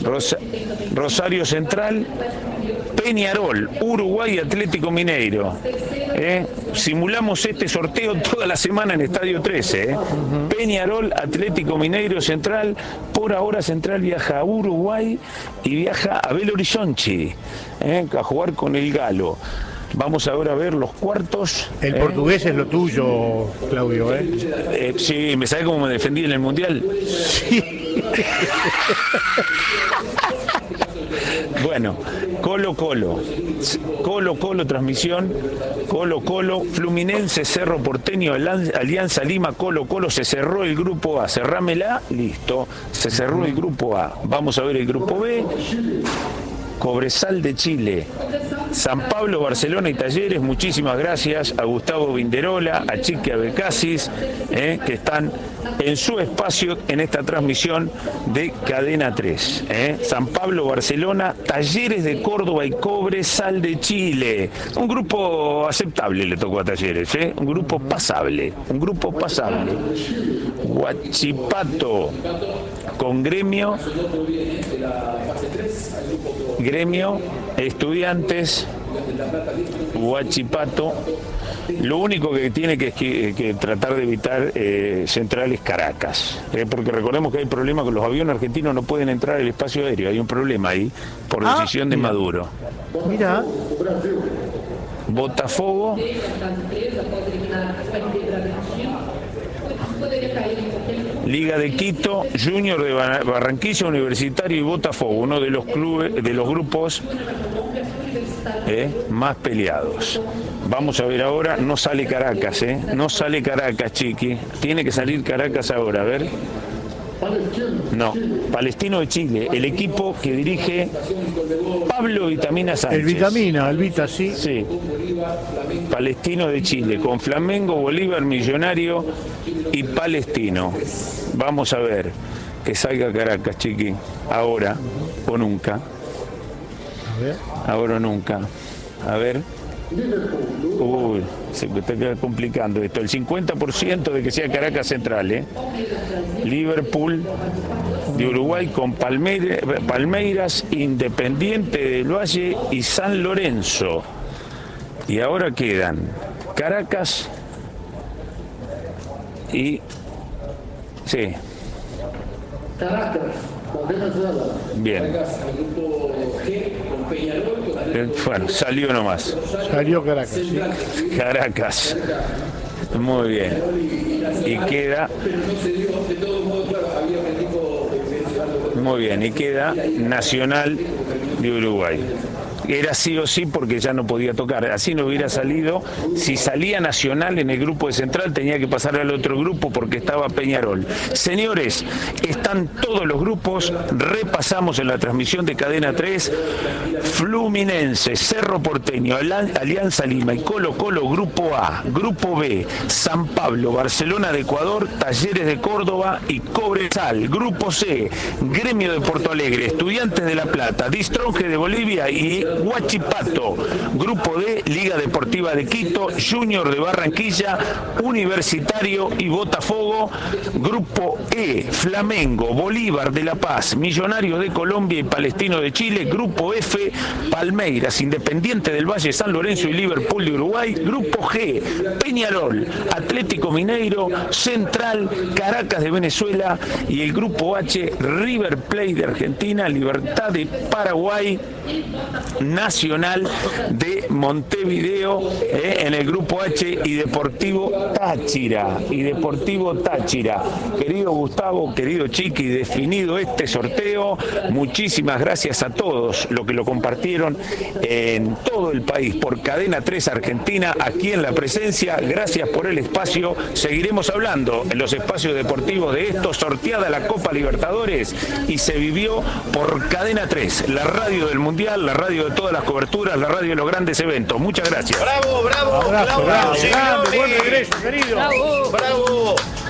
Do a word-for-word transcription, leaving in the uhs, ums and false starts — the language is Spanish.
Rosa, Rosario Central, Peñarol, Uruguay, Atlético Mineiro. ¿Eh? Simulamos este sorteo toda la semana en Estadio trece. ¿eh? Uh-huh. Peñarol, Atlético Mineiro, Central. Por ahora Central viaja a Uruguay y viaja a Belo Horizonte ¿eh? a jugar con el Galo. Vamos ahora a ver los cuartos. El ¿eh? portugués es lo tuyo, Claudio, ¿eh? eh sí, ¿me sabe cómo me defendí en el Mundial? Sí. Bueno, Colo Colo, Colo Colo transmisión, Colo Colo, Fluminense, Cerro Porteño, Alianza Lima, Colo Colo, se cerró el grupo A, cerrámela, listo, se cerró el grupo A. Vamos a ver el grupo B, Cobresal de Chile, San Pablo, Barcelona y Talleres. Muchísimas gracias a Gustavo Vinderola, a Chiqui Abecasis, eh, que están en su espacio en esta transmisión de Cadena tres. Eh. San Pablo, Barcelona, Talleres de Córdoba y Cobresal de Chile. Un grupo aceptable le tocó a Talleres, eh. un grupo pasable, un grupo pasable. Huachipato con Gremio, Gremio, Estudiantes, Huachipato. Lo único que tiene que, que, que tratar de evitar eh, Central es Caracas, eh, porque recordemos que hay problema con los aviones argentinos, no pueden entrar al espacio aéreo, hay un problema ahí por ah, decisión de mira. Maduro. Mira. Botafogo, Liga de Quito, Junior de Barranquilla, Universitario y Botafogo, uno de los clubes, de los grupos eh, más peleados. Vamos a ver ahora, no sale Caracas, ¿eh? No sale Caracas, Chiqui. Tiene que salir Caracas ahora, a ver. No, Palestino de Chile, el equipo que dirige Pablo Vitamina Sánchez. El Vitamina, el Vita, sí. Sí. Palestino de Chile, con Flamengo, Bolívar, Millonario y Palestino. Vamos a ver que salga Caracas, Chiqui. Ahora o nunca. A ver. Ahora o nunca. A ver. Uy, se está complicando esto. El cincuenta por ciento de que sea Caracas Central, ¿eh? Liverpool de Uruguay con Palmeira, Palmeiras, Independiente del Valle y San Lorenzo. Y ahora quedan Caracas y... Sí. Caracas, con Venezuela. Bien. Caracas, el grupo G, con Peñarol. Eh, Bueno, salió nomás. Salió Caracas, sí. Caracas. Muy bien. Y queda... Muy bien, y queda Nacional de Uruguay. Era sí o sí porque ya no podía tocar. Así no hubiera salido. Si salía Nacional en el grupo de Central, tenía que pasar al otro grupo porque estaba Peñarol. Señores, están todos los grupos. Repasamos en la transmisión de Cadena tres. Fluminense, Cerro Porteño, Alianza Lima y Colo Colo, grupo A. Grupo B, San Pablo, Barcelona de Ecuador, Talleres de Córdoba y Cobresal. Grupo C, Gremio de Porto Alegre, Estudiantes de La Plata, Distronje de Bolivia y Huachipato. Grupo D, Liga Deportiva de Quito, Junior de Barranquilla, Universitario y Botafogo. Grupo E, Flamengo, Bolívar de La Paz, Millonarios de Colombia y Palestino de Chile. Grupo F, Palmeiras, Independiente del Valle, San Lorenzo y Liverpool de Uruguay. Grupo G, Peñarol, Atlético Mineiro, Central, Caracas de Venezuela. Y el grupo H, River Plate de Argentina, Libertad de Paraguay, Nacional de Montevideo eh, en el grupo H y Deportivo Táchira. Y Deportivo Táchira. Querido Gustavo, querido Chiqui, definido este sorteo, muchísimas gracias a todos los que lo compartieron en todo el país por Cadena tres Argentina, aquí en la presencia. Gracias por el espacio. Seguiremos hablando en los espacios deportivos de esto. Sorteada la Copa Libertadores y se vivió por Cadena tres, la radio del Mundial, la radio de todas las coberturas, la radio de los grandes eventos. Muchas gracias. Bravo, bravo, Abrazo, Claudio, bravo, Signori. grande, buen regreso, querido. Bravo. Bravo.